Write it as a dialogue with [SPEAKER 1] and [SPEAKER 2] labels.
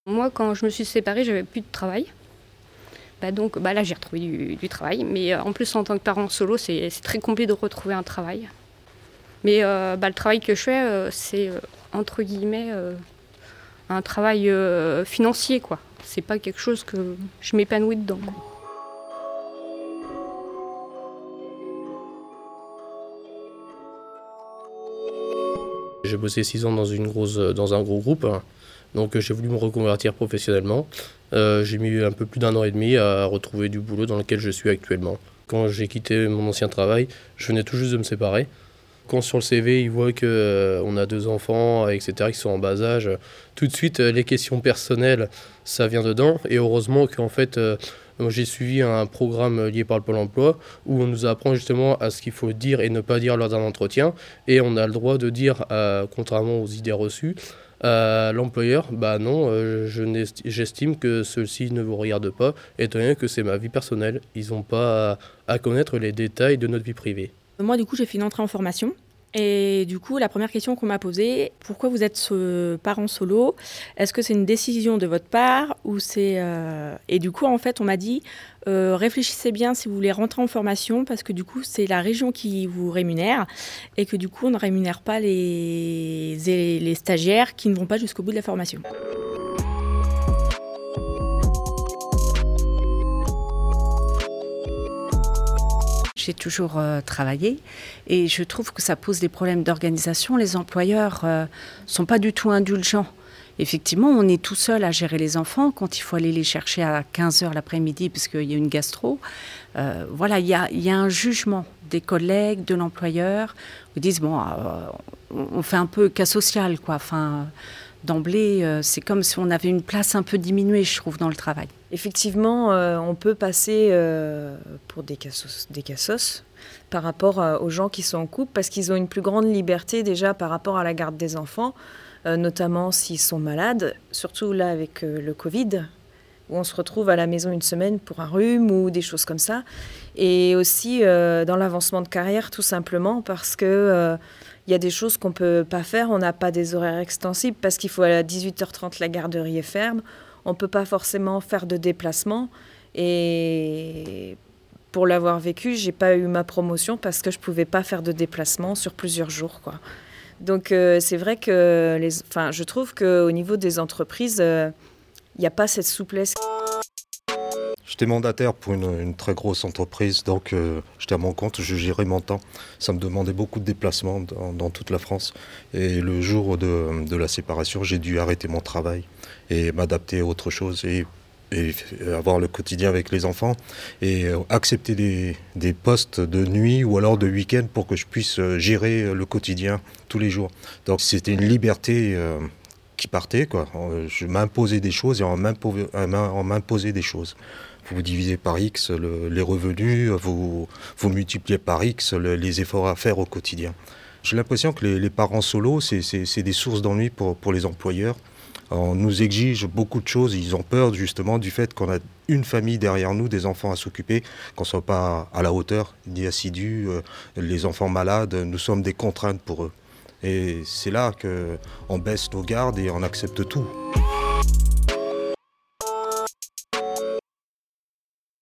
[SPEAKER 1] Moi, quand je me suis séparée, j'avais plus de travail. Donc là, j'ai retrouvé du travail. Mais en plus, en tant que parent solo, c'est très compliqué de retrouver un travail. Mais le travail que je fais, c'est entre guillemets un travail financier, quoi. C'est pas quelque chose que je m'épanouis dedans, quoi.
[SPEAKER 2] J'ai bossé 6 ans dans un gros groupe, hein. Donc j'ai voulu me reconvertir professionnellement. J'ai mis un peu plus d'1 an et demi à retrouver du boulot dans lequel je suis actuellement. Quand j'ai quitté mon ancien travail, je venais tout juste de me séparer. Quand sur le CV, ils voient qu'on a 2 enfants, etc., qui sont en bas âge, tout de suite, les questions personnelles, ça vient dedans. Et heureusement qu'en fait, j'ai suivi un programme lié par le Pôle emploi où on nous apprend justement à ce qu'il faut dire et ne pas dire lors d'un entretien. Et on a le droit de dire, contrairement aux idées reçues, à l'employeur, bah non, j'estime que ceci ne vous regarde pas, étant donné que c'est ma vie personnelle. Ils n'ont pas à connaître les détails de notre vie privée.
[SPEAKER 3] Moi, du coup, j'ai fait une entrée en formation. Et du coup, la première question qu'on m'a posée, pourquoi vous êtes parent solo? Est-ce que c'est une décision de votre part ou c'est... Et du coup, en fait, on m'a dit, réfléchissez bien si vous voulez rentrer en formation parce que du coup, c'est la région qui vous rémunère et que du coup, on ne rémunère pas les stagiaires qui ne vont pas jusqu'au bout de la formation.
[SPEAKER 4] J'ai toujours travaillé et je trouve que ça pose des problèmes d'organisation. Les employeurs sont pas du tout indulgents. Effectivement, on est tout seul à gérer les enfants quand il faut aller les chercher à 15h l'après-midi parce qu'il y a une gastro. Voilà, il y a un jugement des collègues, de l'employeur. Ils disent, bon, on fait un peu cas social, quoi. Enfin, d'emblée, c'est comme si on avait une place un peu diminuée, je trouve, dans le travail.
[SPEAKER 5] Effectivement, on peut passer pour des cassos par rapport aux gens qui sont en couple parce qu'ils ont une plus grande liberté déjà par rapport à la garde des enfants, notamment s'ils sont malades, surtout là avec le Covid, où on se retrouve à la maison une semaine pour un rhume ou des choses comme ça. Et aussi dans l'avancement de carrière, tout simplement parce que y a des choses qu'on ne peut pas faire. On n'a pas des horaires extensibles parce qu'il faut à 18h30 la garderie est ferme. On ne peut pas forcément faire de déplacement. Et pour l'avoir vécu, je n'ai pas eu ma promotion parce que je ne pouvais pas faire de déplacement sur plusieurs jours, quoi. Donc c'est vrai que je trouve qu'au niveau des entreprises, il n'y a pas cette souplesse.
[SPEAKER 6] J'étais mandataire pour une très grosse entreprise, donc j'étais à mon compte, je gérais mon temps. Ça me demandait beaucoup de déplacements dans toute la France. Et le jour de la séparation, j'ai dû arrêter mon travail et m'adapter à autre chose et avoir le quotidien avec les enfants et accepter des postes de nuit ou alors de week-end pour que je puisse gérer le quotidien tous les jours. Donc c'était une liberté qui partait, quoi. Je m'imposais des choses et on m'imposait des choses. Vous divisez par X les revenus, vous multipliez par X les efforts à faire au quotidien. J'ai l'impression que les parents solos, c'est des sources d'ennui pour les employeurs. On nous exige beaucoup de choses, ils ont peur justement du fait qu'on a une famille derrière nous, des enfants à s'occuper, qu'on ne soit pas à la hauteur, ni assidus, les enfants malades, nous sommes des contraintes pour eux. Et c'est là qu'on baisse nos gardes et on accepte tout.